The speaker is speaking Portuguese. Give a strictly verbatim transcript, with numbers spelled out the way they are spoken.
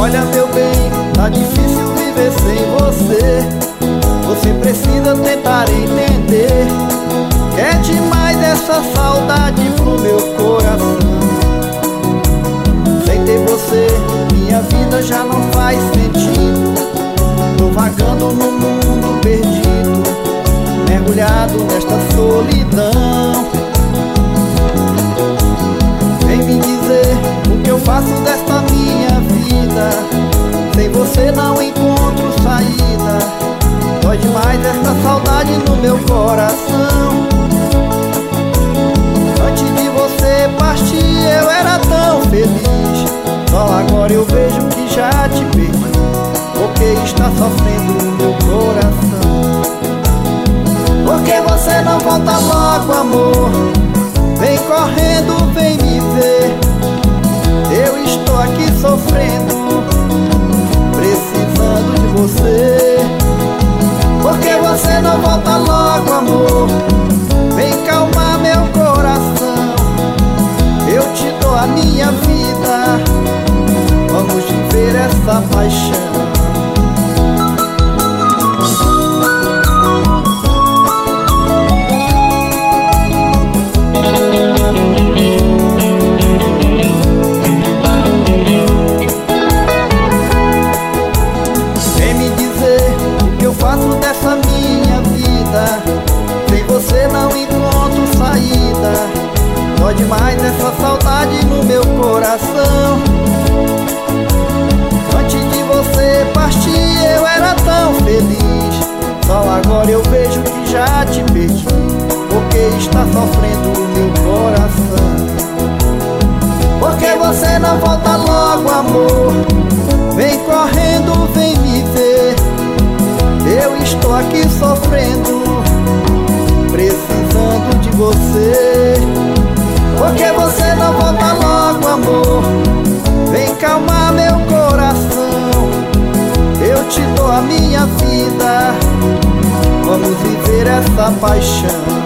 Olha meu bem, tá difícil viver sem você. Você precisa tentar entender que é demais essa saudade pro meu coração. Sem ter você, minha vida já não faz sentido. Tô vagando no mundo perdido, mergulhado nesta solidão. Vem me dizer o que eu faço desta minha vida. Sem você não encontro saída. Dói demais esta saudade no meu coração. Antes de você partir eu era tão feliz. Só agora eu vejo que já te perdi. Porque está sofrendo o meu coração. Porque você não volta logo, amor. Vem correndo, vem me ver. Eu estou aqui sofrendo, precisando de você. Porque você não volta logo, amor. Vem calmar meu coração. Eu te dou a minha vida. Vamos viver essa paixão. Faço dessa minha vida. Sem você não encontro saída. Dói demais essa saudade no meu coração. Antes de você partir eu era tão feliz. Só agora eu vejo que já te perdi. Porque está sofrendo o meu coração. Porque você não volta logo, amor. Vem correndo, vem me ver. Eu estou aqui sofrendo, precisando de você. Porque você não volta logo, amor. Vem calmar meu coração. Eu te dou a minha vida. Vamos viver essa paixão.